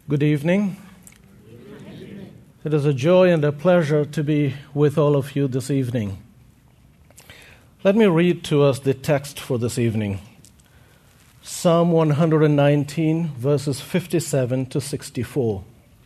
Good evening. It is a joy and a pleasure to be with all of you this evening. Let me read to us the text for this evening. Psalm 119, verses 57 to 64.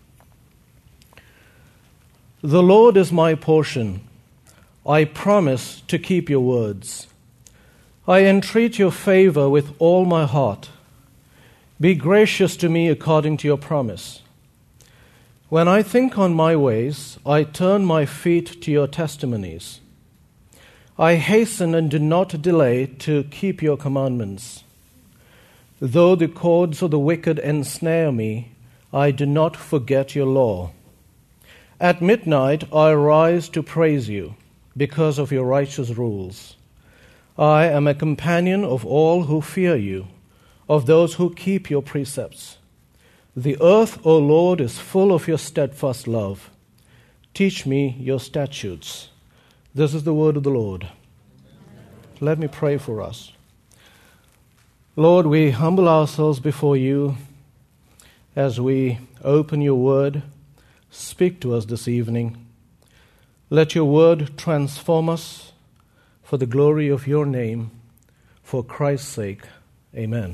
The Lord is my portion. I promise to keep your words. I entreat your favor with all my heart. Be gracious to me according to your promise. When I think on my ways, I turn my feet to your testimonies. I hasten and do not delay to keep your commandments. Though the cords of the wicked ensnare me, I do not forget your law. At midnight I rise to praise you because of your righteous rules. I am a companion of all who fear you, of those who keep your precepts. The earth, O Lord, is full of your steadfast love. Teach me your statutes. This is the word of the Lord. Let me pray for us. Lord, we humble ourselves before you as we open your word. Speak to us this evening. Let your word transform us for the glory of your name, for Christ's sake. Amen.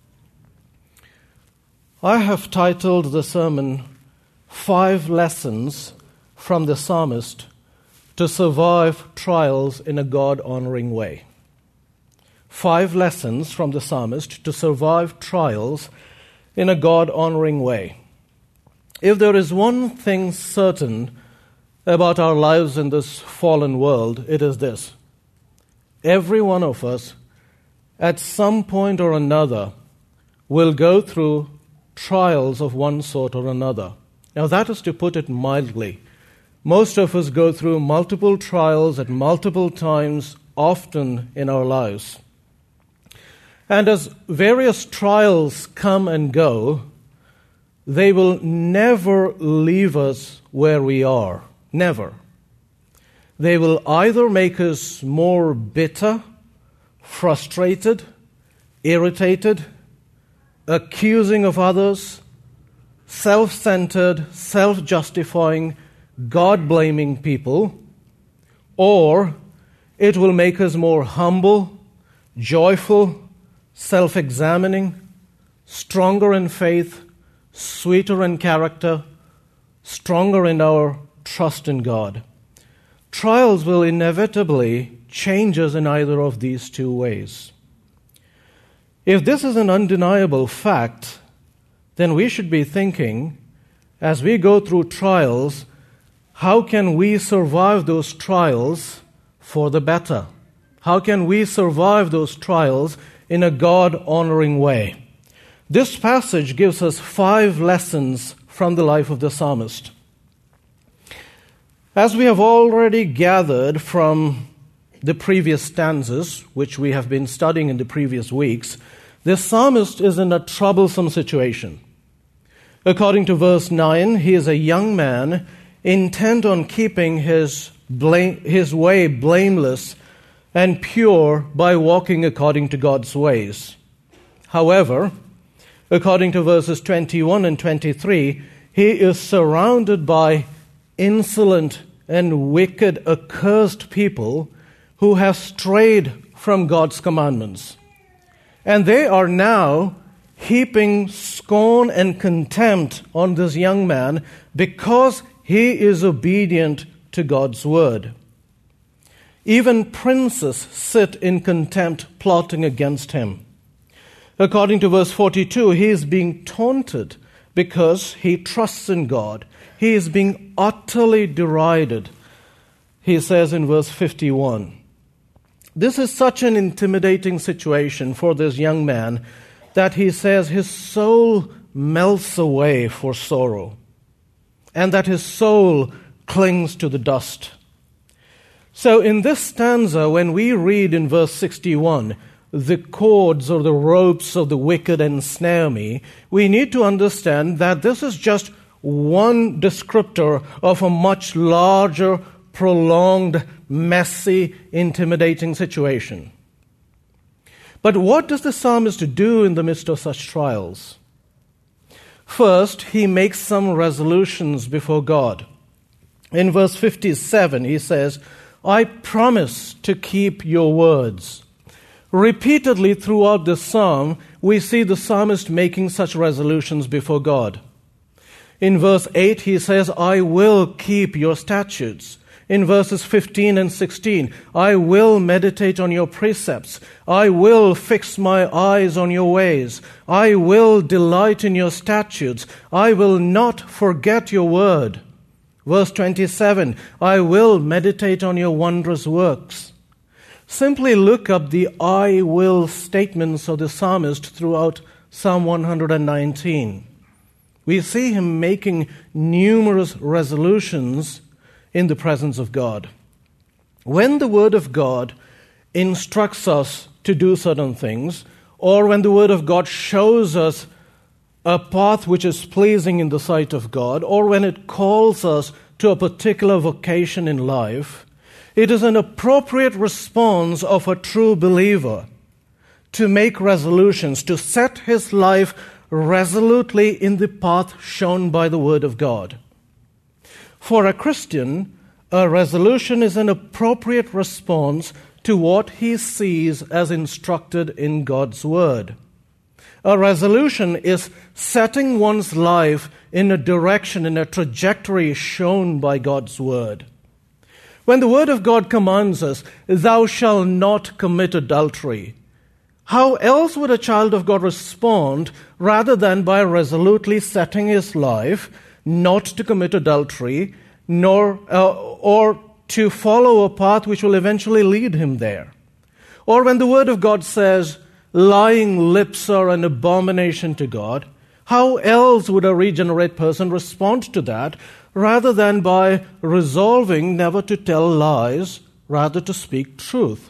I have titled the sermon, 5 Lessons from the Psalmist to Survive Trials in a God-honoring Way. 5 lessons from the psalmist to survive trials in a God-honoring way. If there is one thing certain about our lives in this fallen world, it is this. Every one of us, at some point or another, will go through trials of one sort or another. Now that is to put it mildly. Most of us go through multiple trials at multiple times, often in our lives. And as various trials come and go, they will never leave us where we are. Never. They will either make us more bitter, frustrated, irritated, accusing of others, self-centered, self-justifying, God-blaming people, or it will make us more humble, joyful, self-examining, stronger in faith, sweeter in character, stronger in our trust in God. Trials will inevitably change us in either of these two ways. If this is an undeniable fact, then we should be thinking, as we go through trials, how can we survive those trials for the better? How can we survive those trials in a God-honoring way? This passage gives us 5 lessons from the life of the psalmist. As we have already gathered from the previous stanzas, which we have been studying in the previous weeks, the psalmist is in a troublesome situation. According to verse 9, he is a young man intent on keeping his way blameless and pure by walking according to God's ways. However, according to verses 21 and 23, he is surrounded by insolent and wicked, accursed people who have strayed from God's commandments. And they are now heaping scorn and contempt on this young man because he is obedient to God's word. Even princes sit in contempt, plotting against him. According to verse 42, he is being taunted because he trusts in God. He is being utterly derided. He says in verse 51, this is such an intimidating situation for this young man that he says his soul melts away for sorrow and that his soul clings to the dust. So in this stanza, when we read in verse 61, the cords or the ropes of the wicked ensnare me, we need to understand that this is just one descriptor of a much larger, prolonged, messy, intimidating situation. But what does the psalmist do in the midst of such trials? First, he makes some resolutions before God. In verse 57, he says, I promise to keep your words. Repeatedly throughout the psalm, we see the psalmist making such resolutions before God. In verse 8, he says, I will keep your statutes. In verses 15 and 16, I will meditate on your precepts. I will fix my eyes on your ways. I will delight in your statutes. I will not forget your word. Verse 27, I will meditate on your wondrous works. Simply look up the I will statements of the psalmist throughout Psalm 119. We see him making numerous resolutions in the presence of God. When the Word of God instructs us to do certain things, or when the Word of God shows us a path which is pleasing in the sight of God, or when it calls us to a particular vocation in life, it is an appropriate response of a true believer to make resolutions, to set his life resolutely in the path shown by the Word of God. For a Christian, a resolution is an appropriate response to what he sees as instructed in God's Word. A resolution is setting one's life in a direction, in a trajectory shown by God's Word. When the Word of God commands us, thou shalt not commit adultery, how else would a child of God respond rather than by resolutely setting his life not to commit adultery, or to follow a path which will eventually lead him there? Or when the Word of God says, lying lips are an abomination to God, how else would a regenerate person respond to that rather than by resolving never to tell lies, rather to speak truth?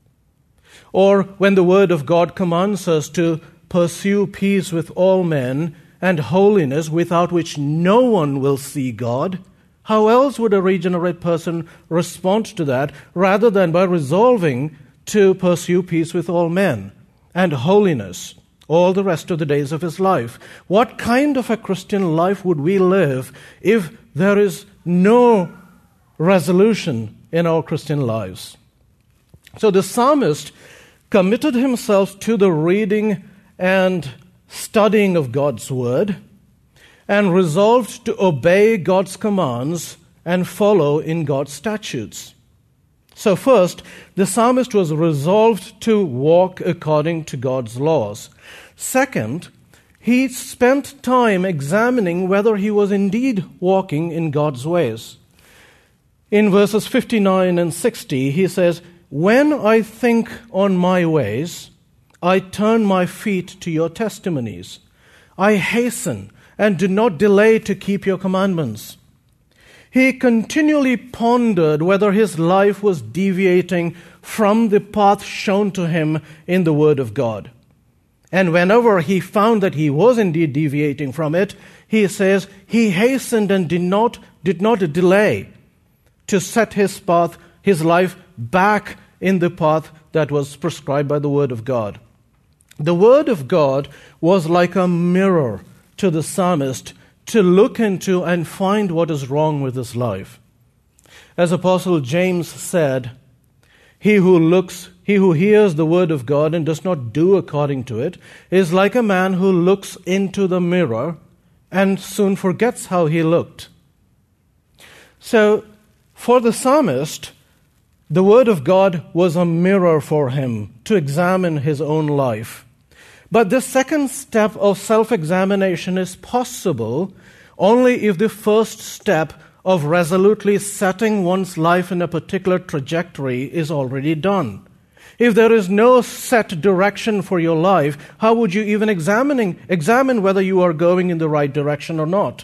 Or when the Word of God commands us to pursue peace with all men and holiness without which no one will see God, how else would a regenerate person respond to that rather than by resolving to pursue peace with all men and holiness all the rest of the days of his life? What kind of a Christian life would we live if there is no resolution in our Christian lives? So the psalmist committed himself to the reading and studying of God's Word and resolved to obey God's commands and follow in God's statutes. So first, the psalmist was resolved to walk according to God's laws. Second, he spent time examining whether he was indeed walking in God's ways. In verses 59 and 60, he says, when I think on my ways, I turn my feet to your testimonies. I hasten and do not delay to keep your commandments. He continually pondered whether his life was deviating from the path shown to him in the Word of God. And whenever he found that he was indeed deviating from it, he says he hastened and did not delay to set his path, his life back in the path that was prescribed by the Word of God. The Word of God was like a mirror to the psalmist to look into and find what is wrong with his life. As Apostle James said, he who hears the word of God and does not do according to it is like a man who looks into the mirror and soon forgets how he looked. So, for the psalmist, the Word of God was a mirror for him to examine his own life. But this second step of self-examination is possible only if the first step of resolutely setting one's life in a particular trajectory is already done. If there is no set direction for your life, how would you even examine whether you are going in the right direction or not?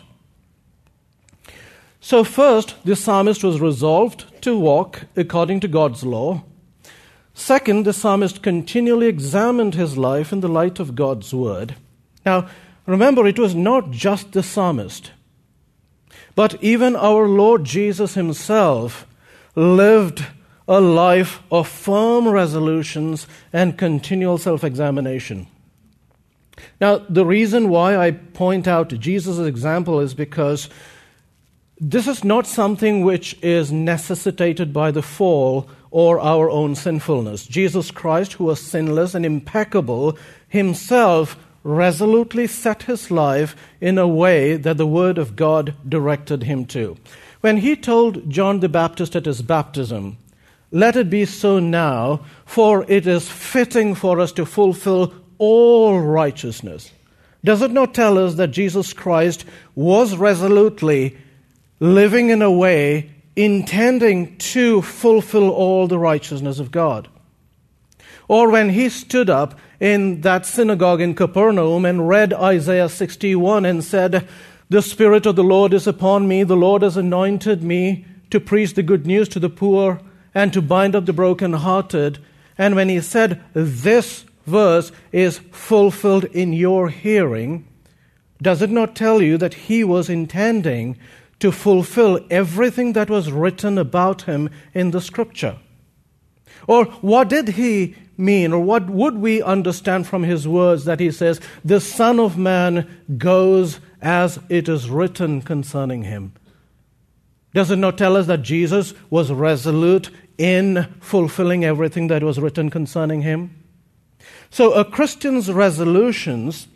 So first, the psalmist was resolved to walk according to God's law. Second, the psalmist continually examined his life in the light of God's Word. Now, remember, it was not just the psalmist, but even our Lord Jesus himself lived a life of firm resolutions and continual self-examination. Now, the reason why I point out Jesus' example is because this is not something which is necessitated by the fall or our own sinfulness. Jesus Christ, who was sinless and impeccable, himself resolutely set his life in a way that the Word of God directed him to. When he told John the Baptist at his baptism, "Let it be so now, for it is fitting for us to fulfill all righteousness," does it not tell us that Jesus Christ was resolutely living in a way intending to fulfill all the righteousness of God? Or when he stood up in that synagogue in Capernaum and read Isaiah 61 and said, "The Spirit of the Lord is upon me, the Lord has anointed me to preach the good news to the poor and to bind up the brokenhearted," and when he said, "This verse is fulfilled in your hearing," does it not tell you that he was intending to fulfill everything that was written about him in the Scripture? Or what did he mean, or what would we understand from his words that he says, "The Son of Man goes as it is written concerning him"? Does it not tell us that Jesus was resolute in fulfilling everything that was written concerning him? So a Christian's resolutions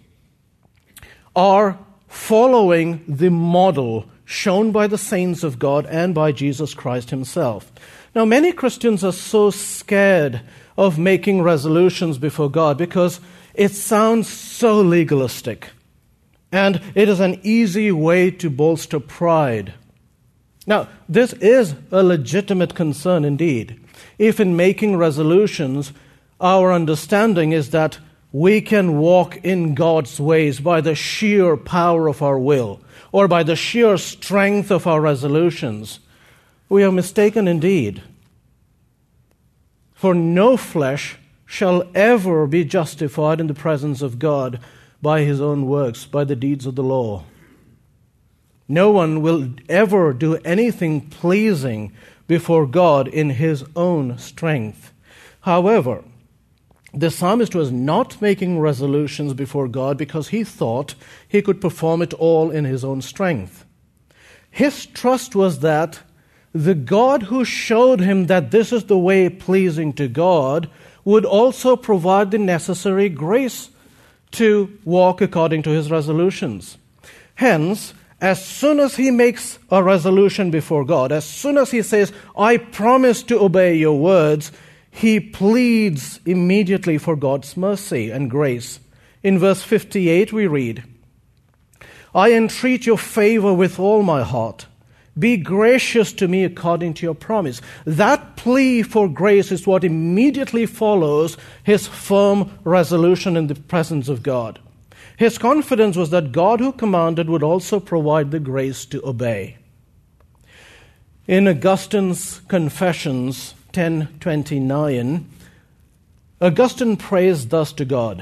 are following the model shown by the saints of God and by Jesus Christ himself. Now, many Christians are so scared of making resolutions before God because it sounds so legalistic, and it is an easy way to bolster pride. Now, this is a legitimate concern indeed, if in making resolutions our understanding is that we can walk in God's ways by the sheer power of our will or by the sheer strength of our resolutions. We are mistaken indeed. For no flesh shall ever be justified in the presence of God by his own works, by the deeds of the law. No one will ever do anything pleasing before God in his own strength. However, the psalmist was not making resolutions before God because he thought he could perform it all in his own strength. His trust was that the God who showed him that this is the way pleasing to God would also provide the necessary grace to walk according to his resolutions. Hence, as soon as he makes a resolution before God, as soon as he says, "I promise to obey your words," he pleads immediately for God's mercy and grace. In verse 58 we read, "I entreat your favor with all my heart. Be gracious to me according to your promise." That plea for grace is what immediately follows his firm resolution in the presence of God. His confidence was that God who commanded would also provide the grace to obey. In Augustine's Confessions 10:29, Augustine prays thus to God,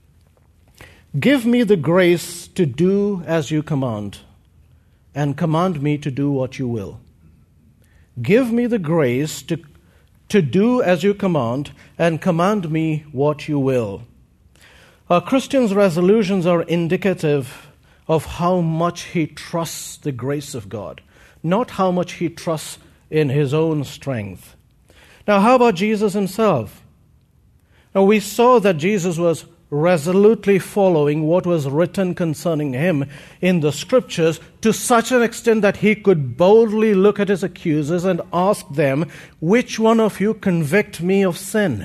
"Give me the grace to do as you command, and command me to do what you will." Give me the grace to do as you command, and command me what you will. A Christian's resolutions are indicative of how much he trusts the grace of God, not how much he trusts in his own strength. Now, how about Jesus himself? Now, we saw that Jesus was resolutely following what was written concerning him in the Scriptures to such an extent that he could boldly look at his accusers and ask them, "Which one of you convict me of sin?"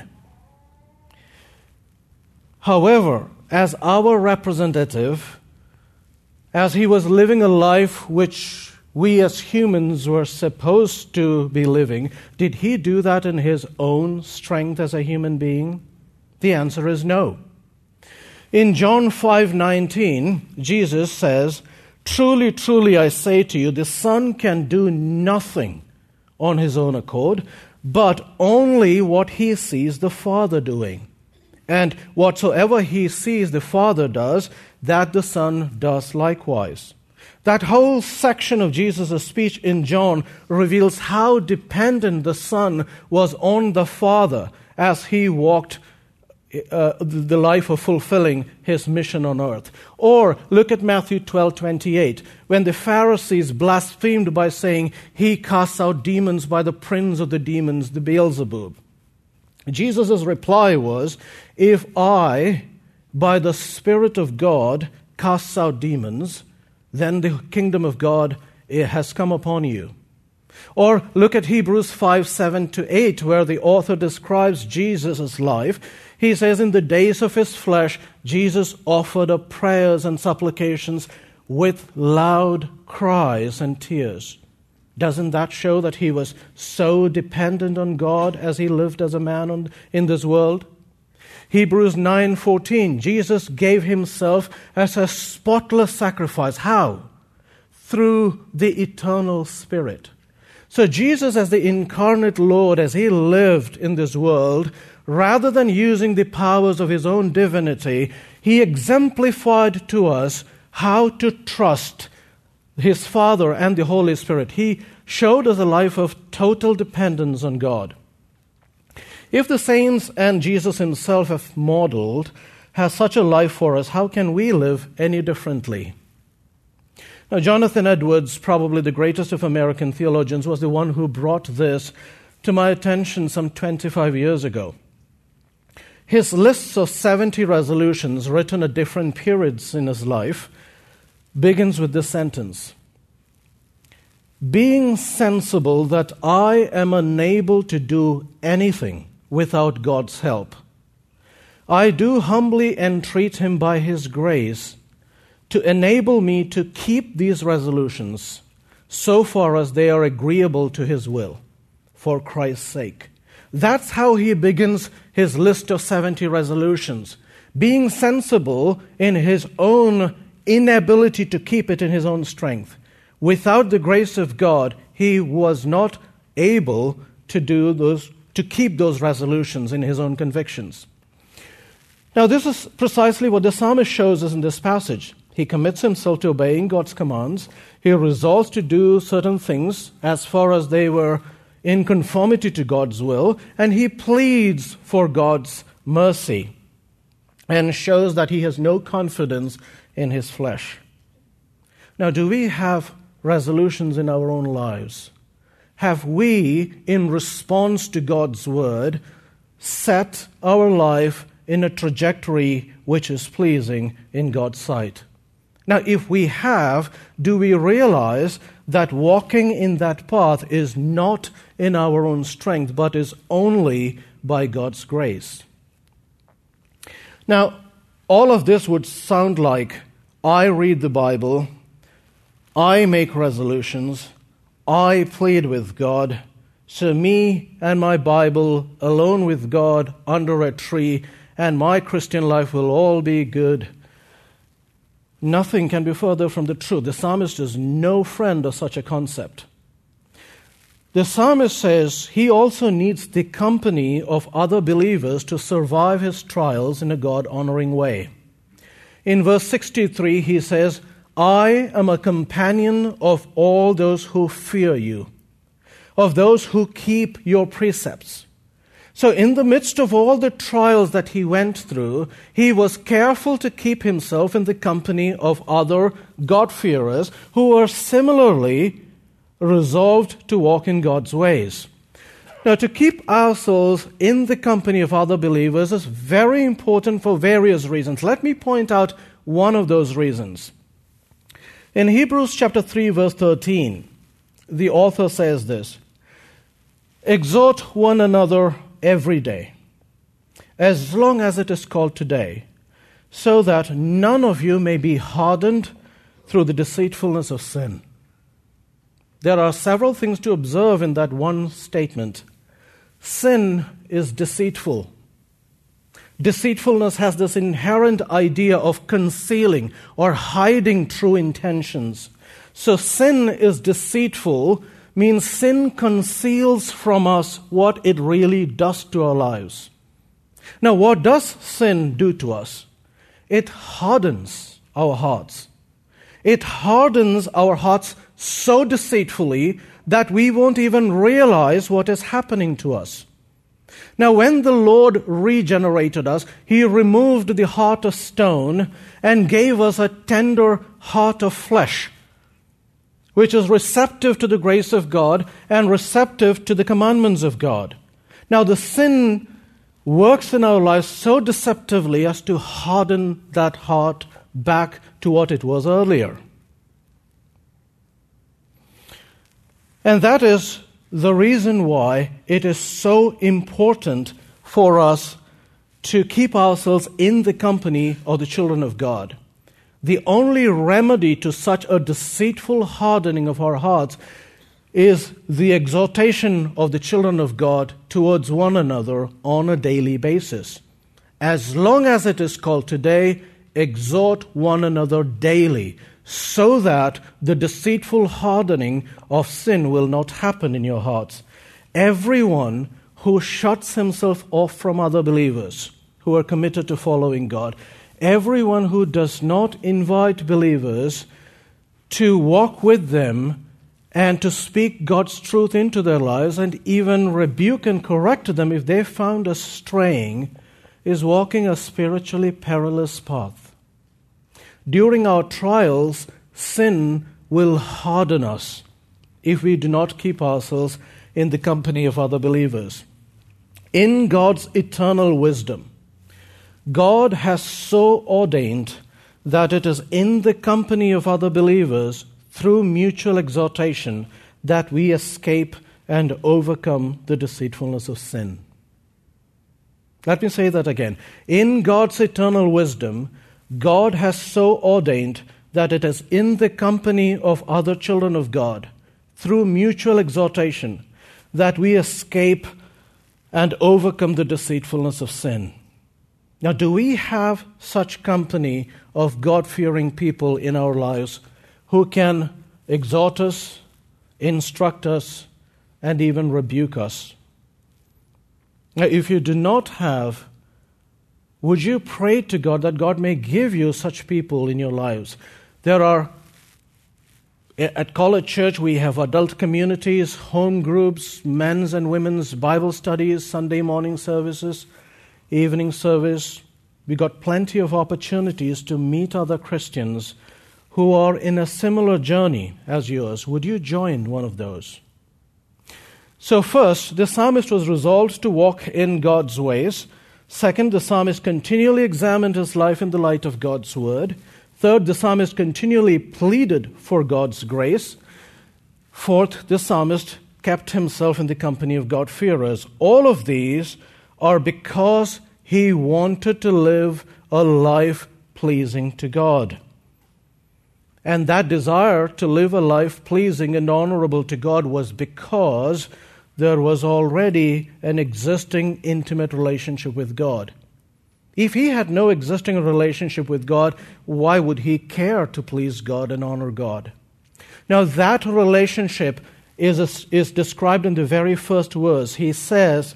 However, as our representative, as he was living a life which we as humans were supposed to be living, did he do that in his own strength as a human being? The answer is no. In John 5:19, Jesus says, "Truly, truly, I say to you, the Son can do nothing on his own accord, but only what he sees the Father doing. And whatsoever he sees the Father does, that the Son does likewise." That whole section of Jesus' speech in John reveals how dependent the Son was on the Father as he walked the life of fulfilling his mission on earth. Or look at Matthew 12:28, when the Pharisees blasphemed by saying, he casts out demons by the prince of the demons, the Beelzebub. Jesus' reply was, if I, by the Spirit of God, casts out demons, then the kingdom of God has come upon you. Or look at Hebrews 5:7-8, where the author describes Jesus' life. He says, in the days of his flesh, Jesus offered up prayers and supplications with loud cries and tears. Doesn't that show that he was so dependent on God as he lived as a man in this world? Hebrews 9:14, Jesus gave himself as a spotless sacrifice. How? Through the eternal Spirit. So Jesus, as the incarnate Lord, as he lived in this world, rather than using the powers of his own divinity, he exemplified to us how to trust his Father and the Holy Spirit. He showed us a life of total dependence on God. If the saints and Jesus himself have modeled has such a life for us, how can we live any differently? Now, Jonathan Edwards, probably the greatest of American theologians, was the one who brought this to my attention some 25 years ago. His lists of 70 resolutions written at different periods in his life begins with this sentence: being sensible that I am unable to do anything without God's help, I do humbly entreat him by his grace to enable me to keep these resolutions so far as they are agreeable to his will, for Christ's sake. That's how he begins his list of 70 resolutions. Being sensible in his own inability to keep it in his own strength. Without the grace of God, he was not able to keep those resolutions in his own convictions. Now, this is precisely what the psalmist shows us in this passage. He commits himself to obeying God's commands. He resolves to do certain things as far as they were in conformity to God's will, and he pleads for God's mercy and shows that he has no confidence in his flesh. Now, do we have resolutions in our own lives? Have we, in response to God's word, set our life in a trajectory which is pleasing in God's sight? Now, if we have, do we realize that walking in that path is not in our own strength, but is only by God's grace? Now, all of this would sound like I read the Bible, I make resolutions, I plead with God, so me and my Bible alone with God under a tree, and my Christian life will all be good. Nothing can be further from the truth. The psalmist is no friend of such a concept. The psalmist says he also needs the company of other believers to survive his trials in a God-honoring way. In verse 63, he says, I am a companion of all those who fear you, of those who keep your precepts. So in the midst of all the trials that he went through, he was careful to keep himself in the company of other God-fearers who were similarly resolved to walk in God's ways. Now, to keep ourselves in the company of other believers is very important for various reasons. Let me point out one of those reasons. In Hebrews chapter 3, verse 13, the author says this: exhort one another every day, as long as it is called today, so that none of you may be hardened through the deceitfulness of sin. There are several things to observe in that one statement. Sin is deceitful. Deceitfulness has this inherent idea of concealing or hiding true intentions. So sin is deceitful means sin conceals from us what it really does to our lives. Now, what does sin do to us? It hardens our hearts. It hardens our hearts so deceitfully that we won't even realize what is happening to us. Now, when the Lord regenerated us, He removed the heart of stone and gave us a tender heart of flesh, which is receptive to the grace of God and receptive to the commandments of God. Now, the sin works in our lives so deceptively as to harden that heart back to what it was earlier. And that is the reason why it is so important for us to keep ourselves in the company of the children of God. The only remedy to such a deceitful hardening of our hearts is the exhortation of the children of God towards one another on a daily basis. As long as it is called today, exhort one another daily, so that the deceitful hardening of sin will not happen in your hearts. Everyone who shuts himself off from other believers who are committed to following God, everyone who does not invite believers to walk with them and to speak God's truth into their lives and even rebuke and correct them if they found us straying, is walking a spiritually perilous path. During our trials, sin will harden us if we do not keep ourselves in the company of other believers. In God's eternal wisdom, God has so ordained that it is in the company of other believers through mutual exhortation that we escape and overcome the deceitfulness of sin. Let me say that again. In God's eternal wisdom, God has so ordained that it is in the company of other children of God, through mutual exhortation, that we escape and overcome the deceitfulness of sin. Now, do we have such company of God-fearing people in our lives who can exhort us, instruct us, and even rebuke us? Now, if you do not have, would you pray to God that God may give you such people in your lives? At College Church, we have adult communities, home groups, men's and women's Bible studies, Sunday morning services, evening service. We got plenty of opportunities to meet other Christians who are in a similar journey as yours. Would you join one of those? So first, the psalmist was resolved to walk in God's ways. Second, the psalmist continually examined his life in the light of God's word. Third, the psalmist continually pleaded for God's grace. Fourth, the psalmist kept himself in the company of God-fearers. All of these are because he wanted to live a life pleasing to God. And that desire to live a life pleasing and honorable to God was because there was already an existing intimate relationship with God. If he had no existing relationship with God, why would he care to please God and honor God? Now, that relationship is described in the very first verse. He says,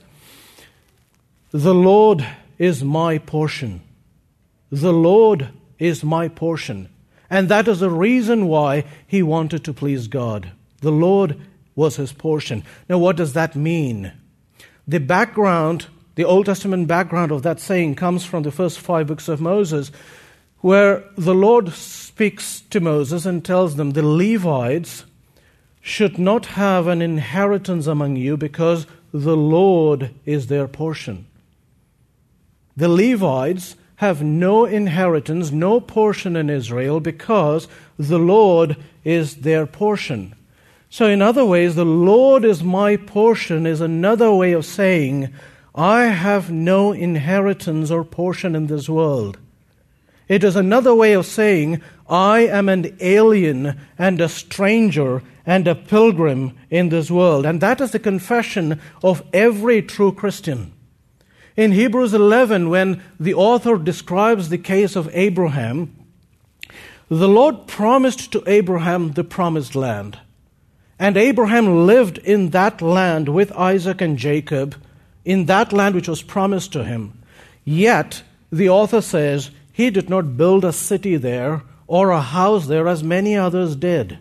"The Lord is my portion." The Lord is my portion. And that is the reason why he wanted to please God. The Lord was his portion. Now, what does that mean? The background, the Old Testament background of that saying comes from the first 5 books of Moses, where the Lord speaks to Moses and tells them the Levites should not have an inheritance among you because the Lord is their portion. The Levites have no inheritance, no portion in Israel because the Lord is their portion. So in other ways, the Lord is my portion is another way of saying, I have no inheritance or portion in this world. It is another way of saying, I am an alien and a stranger and a pilgrim in this world. And that is the confession of every true Christian. In Hebrews 11, when the author describes the case of Abraham, the Lord promised to Abraham the promised land. And Abraham lived in that land with Isaac and Jacob, in that land which was promised to him. Yet, the author says, he did not build a city there or a house there as many others did.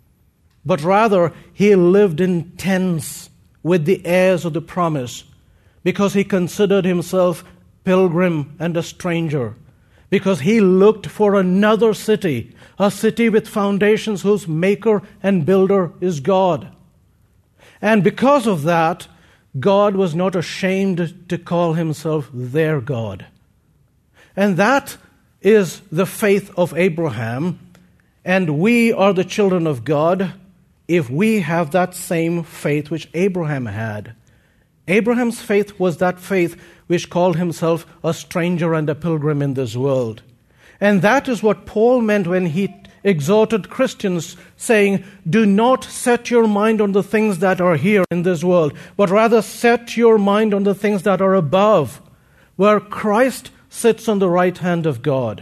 But rather, he lived in tents with the heirs of the promise, because he considered himself pilgrim and a stranger, because he looked for another city, a city with foundations whose maker and builder is God. And because of that, God was not ashamed to call himself their God. And that is the faith of Abraham, and we are the children of God if we have that same faith which Abraham had. Abraham's faith was that faith which called himself a stranger and a pilgrim in this world. And that is what Paul meant when he exhorted Christians, saying, do not set your mind on the things that are here in this world, but rather set your mind on the things that are above, where Christ sits on the right hand of God.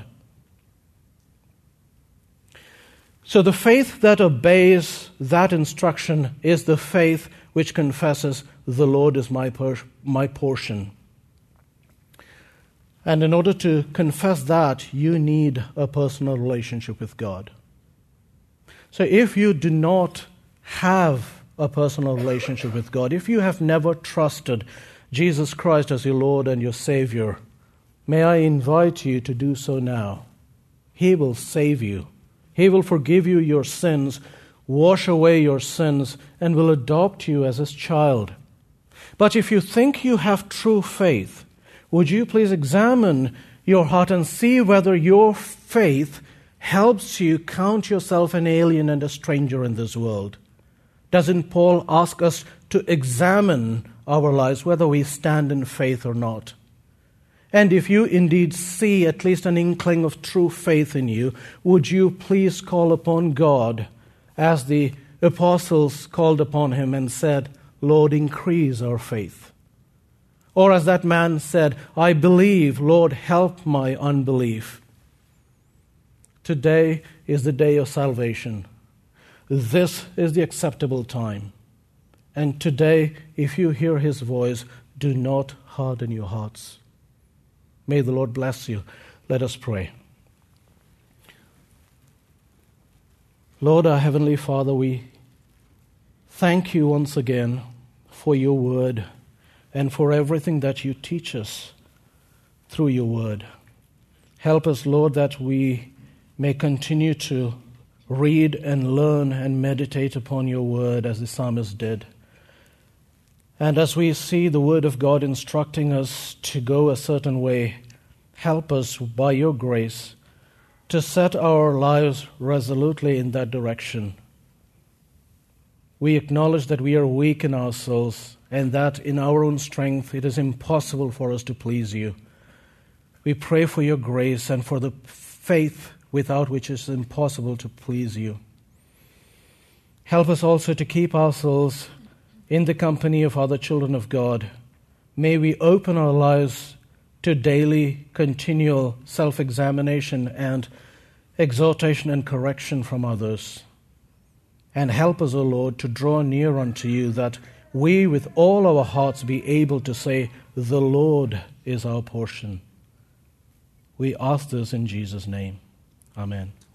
So the faith that obeys that instruction is the faith which confesses, the Lord is my portion. And in order to confess that, you need a personal relationship with God. So if you do not have a personal relationship with God, if you have never trusted Jesus Christ as your Lord and your Savior, may I invite you to do so now. He will save you. He will forgive you your sins, wash away your sins, and will adopt you as his child. But if you think you have true faith, would you please examine your heart and see whether your faith helps you count yourself an alien and a stranger in this world? Doesn't Paul ask us to examine our lives, whether we stand in faith or not? And if you indeed see at least an inkling of true faith in you, would you please call upon God as the apostles called upon him and said, Lord, increase our faith. Or as that man said, I believe, Lord, help my unbelief. Today is the day of salvation. This is the acceptable time. And today, if you hear his voice, do not harden your hearts. May the Lord bless you. Let us pray. Lord, our Heavenly Father, we thank you once again for your word and for everything that you teach us through your word. Help us, Lord, that we may continue to read and learn and meditate upon your word as the psalmist did. And as we see the word of God instructing us to go a certain way, help us by your grace to set our lives resolutely in that direction. We acknowledge that we are weak in our souls and that in our own strength it is impossible for us to please you. We pray for your grace and for the faith without which it is impossible to please you. Help us also to keep our souls in the company of other children of God. May we open our lives to daily, continual self-examination and exhortation and correction from others. And help us, O Lord, to draw near unto you, that we with all our hearts be able to say, the Lord is our portion. We ask this in Jesus' name. Amen.